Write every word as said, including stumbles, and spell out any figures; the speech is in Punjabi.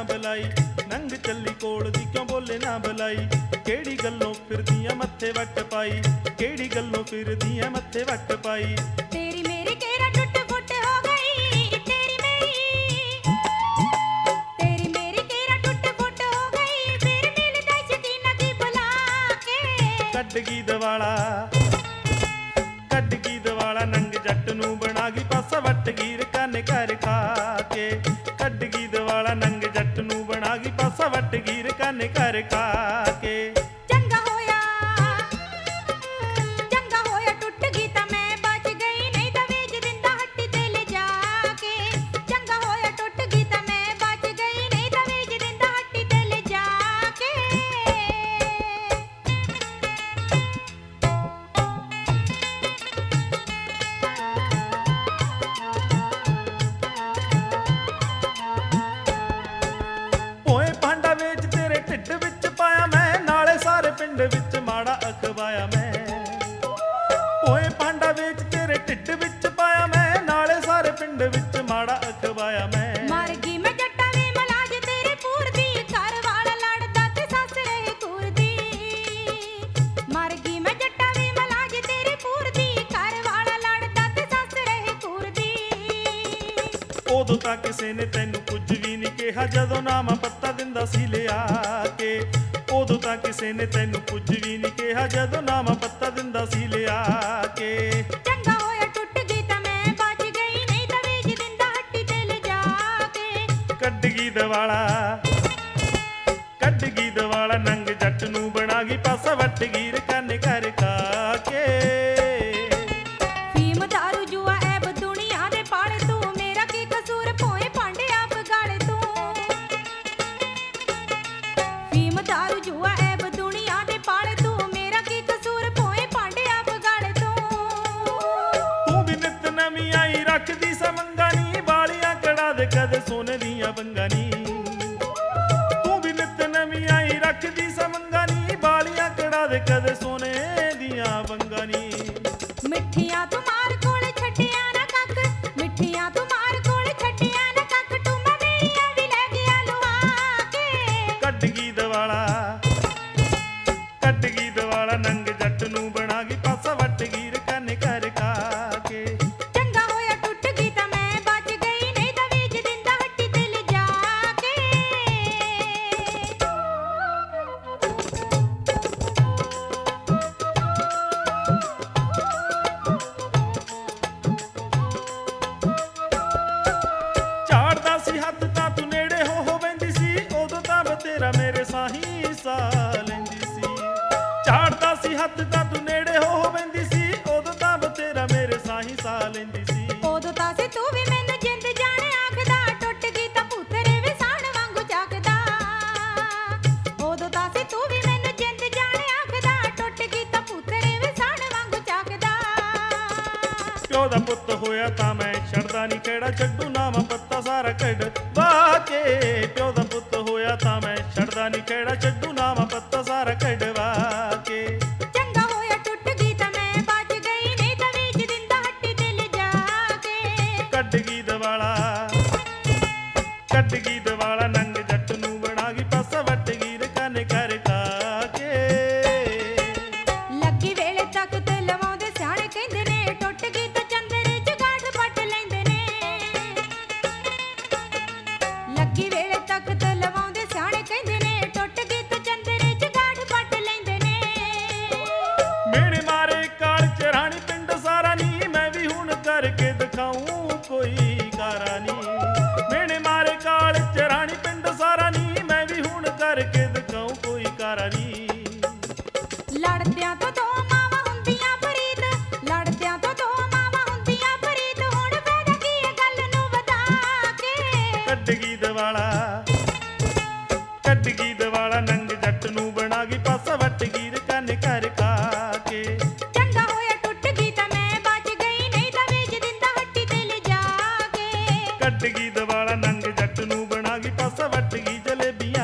ਬੁਲਾਈ, ਨੰਗ ਚੱਲੀ ਕੋਲ ਦੀ ਕਿਉਂ ਬੋਲੇ ਨਾ ਬੁਲਾਈ। ਕਿਹੜੀ ਗੱਲੋਂ ਫਿਰਦੀਆਂ ਮੱਥੇ ਵੱਟ ਪਾਈ, ਕਿਹੜੀ ਗੱਲੋਂ ਫਿਰਦੀਆਂ ਮੱਥੇ ਵੱਟ ਪਾਈ। ਤੇਰੀ ਮੇਰੀ ਕਿਹੜਾ ਟੁੱਟ ਫੁੱਟ ਹੋ ਗਈ, ਤੇਰੀ ਮੇਰੀ ਤੇਰੀ ਮੇਰੀ ਕਿਹੜਾ ਟੁੱਟ ਫੁੱਟ ਹੋ ਗਈ। ਫਿਰ ਮਿਲਦਾ ਸ਼ਕੀਨਾ ਦੀ ਬੁਲਾ ਕੇ। ਕੱਢ ਗਈ ਦਵਾਲਾ, ਕੱਢ ਗਈ ਦਵਾਲਾ, ਨੰਗ ਜੱਟ ਨੂੰ ਬਣਾ ਗਈ ਪਾਸਾ ਵੱਟ ਗਈ ਰਕਾਨੇ ਘਰ ਖਾ ਕੇ। ਕੱਢ ਗਈ ਦਵਾਲਾ, ਨੰਗ ਜੱਟ ਨੂੰ ਬਣਾ ਗਈ ਪਾਸਾ ਵੱਟ ਗਈ ਰਕਾਨੇ ਘਰ ਖਾ ਕੇ। ਚੰਗਾ ਹੋਇਆ ਚੰਗਾ ਹੋਇਆ ਟੁੱਟ ਗਈ ਤਾਂ ਮੈਂ ਬਚ ਗਈ, ਨਹੀਂ ਤਾਂ ਵੇਚ ਦਿੰਦਾ ਹੱਟੀ ਤੇ ਲਿਜਾ ਕੇ। ਚੰਗਾ ਹੋਇਆ ਟੁੱਟ ਗਈ ਤਾਂ ਮੈਂ ਬਚ ਗਈ, ਨਹੀਂ ਤਾਂ ਵੇਚ ਦਿੰਦਾ ਹੱਟੀ ਤੇ ਲਿਜਾ ਕੇ। ਓਏ ਭਾਂਡਾ ਵੇਚ ਤੇਰੇ ਢਿੱਡ ਵਿੱਚ ਪਾਇਆ ਮੈਂ, ਨਾਲੇ ਸਾਰੇ ਪਿੰਡ ਵਿੱਚ ਮਾੜਾ ਅਖਵਾਇਆ ਮੈਂ। ਓਏ ਭਾਂਡਾ ਵੇਚ ਤੇਰੇ ਢਿੱਡ ਵਿੱਚ ਪਾਇਆ ਮੈਂ, ਨਾਲੇ ਸਾਰੇ ਪਿੰਡ ਵਿੱਚ ਮਾੜਾ ਅਖਵਾਇਆ ਮੈਂ। ਮਰ ਗਈ ਮੈਂ ਜੱਟਾਂ ਦੀ ਮਲਾਜ ਤੇਰੇ ਪੂਰ ਦੀ, ਘਰ ਵਾਲਾ ਲੜਦਾ ਤੇ ਸੱਸ ਰਹੇ ਕੂਰਦੀ। ਮਰ ਗਈ ਮੈਂ ਜੱਟਾਂ ਦੀ ਮਲਾਜ ਤੇਰੇ ਪੂਰ ਦੀ, ਘਰ ਵਾਲਾ ਲੜਦਾ ਤੇ ਸੱਸ ਰਹੇ ਕੂਰਦੀ। ਉਦੋਂ ਤਾਂ ਕਿਸੇ ਨੇ ਤੈਨੂੰ ਕੁਝ ਵੀ ਨਹੀਂ ਕਿਹਾ, ਜਦੋਂ ਨਾਮ ਪੱਤਾ ਦਿੰਦਾ ਸੀ ਲਿਆ ਕੇ। ਉਦੋਂ ਤਾਂ ਕਿਸੇ ਨੇ ਤੈਨੂੰ ਕੁਝ ਵੀ ਨਹੀਂ ਕਿਹਾ, ਜਦੋਂ ਨਾਮ ਪੱਤਾ ਦਿੰਦਾ ਸੀ ਲਿਆ ਕੇ। ਚੰਗਾ ਹੋਇਆ ਟੁੱਟ ਗਈ ਤਾਂ ਮੈਂ ਬਚ ਗਈ, ਨਹੀਂ ਤਾਂ ਵੇਚ ਦਿੰਦਾ ਹੱਟੀ ਤੇ ਲਿਜਾ ਕੇ। ਕੱਢ ਗਈ ਦਵਾਲਾ, ਕੱਢ ਗਈ ਦਵਾਲਾ, ਨੰਗ ਜੱਟ ਨੂੰ ਬਣਾ ਗਈ ਪਾਸਾ ਵੱਟ ਗਈ ਰਕਾਨੇ ਘਰ ਖਾ ਕੇ। ਫੀਮ ਦਾਰੂ ਜੂਆ ਐਬ ਦੁਨੀਆ ਦੇ ਪਾਲੇ, ਤੂੰ ਮੇਰਾ ਕੀ ਕਸੂਰ ਭੋਏ ਭਾਂਡੇ ਆਪ ਗਾਲੇ ਤੂੰ। ਫੀਮ ਦਾਰੂ ਜੂਆ ਐਬ ਦੁਨੀਆ ਦੇ ਪਾਲੇ, ਤੂੰ ਮੇਰਾ ਕੀ ਕਸੂਰ ਭੋਏ ਭਾਂਡੇ ਆਪ ਗਾਲੇ ਤੂੰ। ਤੂੰ ਵੀ ਨਿਤ ਨਵੀਂ ਆਈ ਰੱਖਦੀ ਸਮੰਗਾ ਨੀ, ਬਾਲੀਆਂ ਕੜਾ ਦੇ ਕਦੇ ਸੋਨੇ ਦੀਆਂ ਵੰਗਾਂ ਨੀ। ਤੂੰ ਵੀ ਨਿਤ ਨਵੀਂ ਆਈ ਰੱਖਦੀ ਸਮੰਗਾ ਨੀ, ਬਾਲੀਆਂ ਕੜਾ ਦੇ ਕਦੇ ਸੋਨੇ ਦੀਆਂ ਵੰਗਾਂ ਨੀ। ਮਿੱਠੀਆਂ ਤੂੰ ਮਾਰ ਕੋਲੇ ਛੱਡਿਆ ਨਾ ਕੱਖ, ਮਿੱਠੀਆਂ ਤੂੰ ਮਾਰ ਕੋਲੇ ਛੱਡਿਆ ਨਾ ਕੱਖ, ਟੂਮਾਂ ਮੇਰੀਆਂ ਵੀ ਲੈ ਗਿਆ ਲੁਆ ਕੇ। ਕੱਢ ਗਈ ਦਵਾਲਾ, ਕੱਢ ਗਈ ਦਵਾਲਾ, ਨੰਗ ਜੱਟ ਨੂੰ ਬਣਾ ਗਈ ਪਾਸਾ ਵੱਟ ਗਈ ਰਕਾਨੇ ਘਰ ਖਾ ਕੇ। ਚੰਗਾ ਹੋਇਆ ਟੁੱਟ ਗਈ ਤਾਂ ਮੈਂ ਬਚ ਗਈ, ਨਹੀਂ ਤਾਂ ਵੇਚ ਦਿੰਦਾ ਹੱਟੀ ਤੇ ਲਿਜਾ ਕੇ। ਝਾੜਦਾ ਸੀ ਹੱਥ ਤਾਂ ਤੂੰ ਨੇੜੇ ਹੋ ਹੋ ਬੈਂਦੀ ਸੀ, ਉਦੋਂ ਤਾਂ ਬਤੇਰਾ ਮੇਰੇ ਸਾਹੀ ਸਾ ਲੈਂਦੀ ਸੀ। ਝਾੜਦਾ ਸੀ ਹੱਥ ਤਾਂ ਤੂੰ ਨੇੜੇ ਹੋ ਹੋ ਬੈਂਦੀ ਸੀ, ਉਦੋਂ ਤਾਂ ਬਤੇਰਾ ਮੇਰੇ ਸਾਹੀ ਸਾ ਲੈਂਦੀ ਸੀ। ਉਦੋਂ ਤਾਂ ਸੀ ਤੂੰ ਵੀ ਮੈਨੂੰ ਜਿੰਦ ਜਾਣੇ ਆਖਦਾ, ਟੁੱਟ ਗਈ ਤਾਂ ਪੁੱਤਰੇ ਵੀ ਸਾਣ ਵਾਂਗੂ ਚੱਕਦਾ। ਉਦੋਂ ਤਾਂ ਸੀ ਤੂੰ ਵੀ ਮੈਨੂੰ ਜਿੰਦ ਜਾਣੇ ਆਖਦਾ, ਟੁੱਟ ਗਈ ਤਾਂ ਪੁੱਤਰੇ ਵੀ ਸਾਣ ਵਾਂਗੂ ਚੱਕਦਾ। ਪਿਓ ਦਾ ਪੁੱਤ ਹੋਇਆ ਤਾਂ ਮੈਂ ਛੱਡਦਾ ਨਹੀਂ ਖੇੜਾ, ਛੱਡੂ ਨਾਮ ਪੱਤਾ ਸਾਰਾ ਕੱਢ ਵਾਕੇ। ਪਿਓ ਦਾ ਪੁੱਤ ਹੋਇਆ ਤਾਂ ਮੈਂ ਛੱਡਦਾ ਨਹੀਂ ਖੇੜਾ, ਛੱਡੂ ਨਾਮ ਪੱਤਾ ਸਾਰਾ ਕੱਢਵਾ ਕੇ। ਚੰਗਾ ਹੋਇਆ ਟੁੱਟ ਗਈ ਤਾਂ ਮੈਂ ਬਚ ਗਈ, ਨਹੀਂ ਤਾਂ ਵੇਚ ਦਿੰਦਾ ਹੱਟੀ ਤੇ ਲਿਜਾ ਕੇ। ਕੱਢ ਗਈ ਦਵਾਲਾ, ਕੱਢ ਗਈ ਦਵਾਲਾ, ਨੰਗ ਜੱਟ ਨੂੰ ਬਣਾ ਗਈ ਪਾਸਾ ਵੱਟ ਗਈ ਰਕਾਨੇ ਘਰ ਖਾ ਕੇ। ਲੱਗੀ ਵੇਲੇ ਤੱਕ ਤੇ ਲਵਾਉਂਦੇ ਸਿਆਣੇ ਕਹਿੰਦੇ ਨੇ, ਟੁੱਟ ਗਈ ਤਾਂ ਚੰਦਰੇ ਚ ਗਾਂਠ ਪੱਟ ਲੈਂਦੇ ਨੇ। ਲੱਗੀ ਵੇਲੇ ਤੱਕ ਤੇ ਲਵਾਉਂਦੇ ਸਿਆਣੇ ਕਹਿੰਦੇ ਨੇ, ਟੁੱਟ ਗਈ ਤਾਂ ਚੰਦਰੇ ਚ ਗਾਂਠ ਪੱਟ ਲੈਂਦੇ ਨੇ। ਮੇੜੇ ਮਾਰੇ ਕਾਲ ਚਰਾਣੀ ਪਿੰਡ ਸਾਰਾ ਨੀ, ਮੈਂ ਵੀ ਹੁਣ ਕਰਕੇ ਦਿਖਾਊਂ ਕੋਈ ਕਾਰਾ ਨੀ। ਮੇੜੇ ਮਾਰੇ ਕਾਲ ਚਰਾਣੀ ਪਿੰਡ ਸਾਰਾ ਨੀ, ਮੈਂ ਵੀ ਹੁਣ ਕਰਕੇ ਦਿਖਾਊਂ ਕੋਈ ਕਾਰਾ ਨੀ। ਲੜਦਿਆਂ ਤੋਂ ਦੋ ਮਾਵਾਂ ਹੁੰਦੀਆਂ ਫਰੀਦ, ਲੜਦਿਆਂ ਤੋਂ ਦੋ ਮਾਵਾਂ ਹੁੰਦੀਆਂ ਫਰੀਦ, ਹੁਣ ਫਾਇਦਾ ਕੀ ਇਹ ਗੱਲ ਨੂੰ ਵਧਾ ਕੇ। ਕੱਢ ਗਈ ਦਵਾਲਾ, ਕੱਢ ਗਈ ਦਵਾਲਾ, ਨੰਗ ਜੱਟ ਨੂੰ ਬਣਾ ਗਈ ਪਾਸਾ ਵੱਟ ਗਈ ਰਕਾਨੇ ਘਰ ਖਾ ਕੇ। ਚੰਗਾ ਹੋਇਆ ਟੁੱਟ ਗਈ ਤਾਂ ਮੈਂ ਬਚ ਗਈ, ਨਹੀਂ ਤਾਂ ਵੇਚ ਦਿੰਦਾ ਹੱਟੀ ਤੇ ਲਿਜਾ ਕੇ। ਕੱਢ ਗਈ ਦਵਾਲਾ, ਨੰਗ ਜੱਟ ਨੂੰ ਬਣਾ ਗਈ ਪਾਸਾ ਵੱਟ ਗਈ ਜਲੇਬੀਆਂ